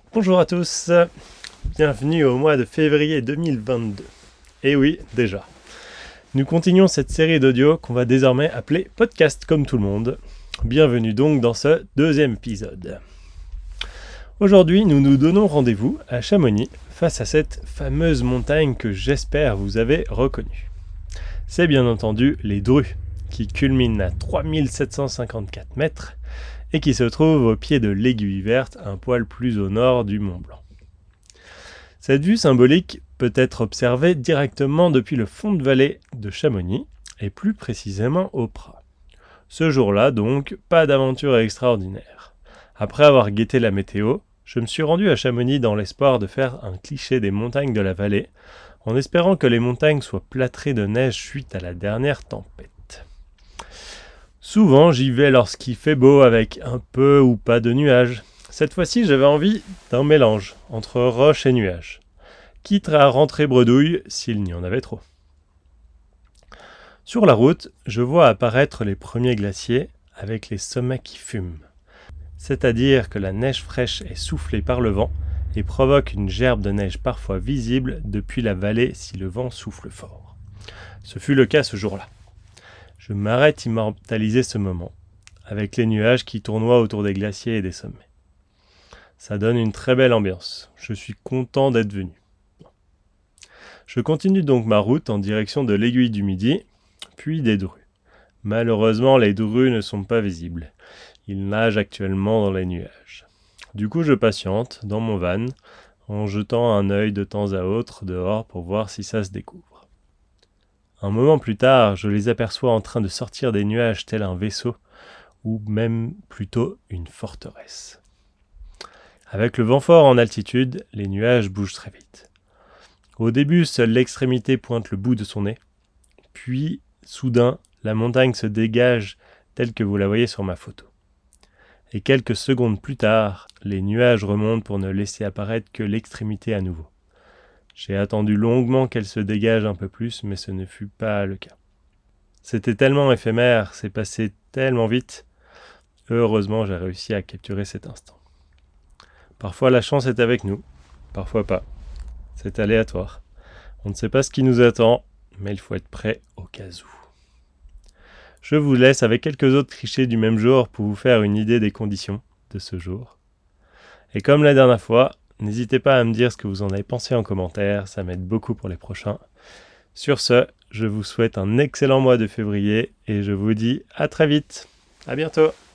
Bonjour à tous, bienvenue au mois de février 2022. Et oui, déjà. Nous continuons cette série d'audio qu'on va désormais appeler podcast comme tout le monde. Bienvenue donc dans ce deuxième épisode. Aujourd'hui, nous nous donnons rendez-vous à Chamonix face à cette fameuse montagne que j'espère vous avez reconnue. C'est bien entendu les Drues, qui culminent à 3754 mètres et qui se trouve au pied de l'Aiguille Verte, un poil plus au nord du Mont Blanc. Cette vue symbolique peut être observée directement depuis le fond de vallée de Chamonix, et plus précisément au Prat. Ce jour-là donc, pas d'aventure extraordinaire. Après avoir guetté la météo, je me suis rendu à Chamonix dans l'espoir de faire un cliché des montagnes de la vallée, en espérant que les montagnes soient plâtrées de neige suite à la dernière tempête. Souvent, j'y vais lorsqu'il fait beau avec un peu ou pas de nuages. Cette fois-ci, j'avais envie d'un mélange entre roches et nuages, quitte à rentrer bredouille s'il n'y en avait trop. Sur la route, je vois apparaître les premiers glaciers avec les sommets qui fument. C'est-à-dire que la neige fraîche est soufflée par le vent et provoque une gerbe de neige parfois visible depuis la vallée si le vent souffle fort. Ce fut le cas ce jour-là. Je m'arrête immortaliser ce moment, avec les nuages qui tournoient autour des glaciers et des sommets. Ça donne une très belle ambiance. Je suis content d'être venu. Je continue donc ma route en direction de l'Aiguille du Midi, puis des Drues. Malheureusement, les Drues ne sont pas visibles. Ils nagent actuellement dans les nuages. Du coup, je patiente dans mon van, en jetant un œil de temps à autre dehors pour voir si ça se découvre. Un moment plus tard, je les aperçois en train de sortir des nuages tel un vaisseau, ou même plutôt une forteresse. Avec le vent fort en altitude, les nuages bougent très vite. Au début, seule l'extrémité pointe le bout de son nez, puis, soudain, la montagne se dégage telle que vous la voyez sur ma photo. Et quelques secondes plus tard, les nuages remontent pour ne laisser apparaître que l'extrémité à nouveau. J'ai attendu longuement qu'elle se dégage un peu plus, mais ce ne fut pas le cas. C'était tellement éphémère, c'est passé tellement vite. Heureusement, j'ai réussi à capturer cet instant. Parfois, la chance est avec nous, parfois pas. C'est aléatoire. On ne sait pas ce qui nous attend, mais il faut être prêt au cas où. Je vous laisse avec quelques autres clichés du même jour pour vous faire une idée des conditions de ce jour. Et comme la dernière fois, n'hésitez pas à me dire ce que vous en avez pensé en commentaire, ça m'aide beaucoup pour les prochains. Sur ce, je vous souhaite un excellent mois de février et je vous dis à très vite. À bientôt.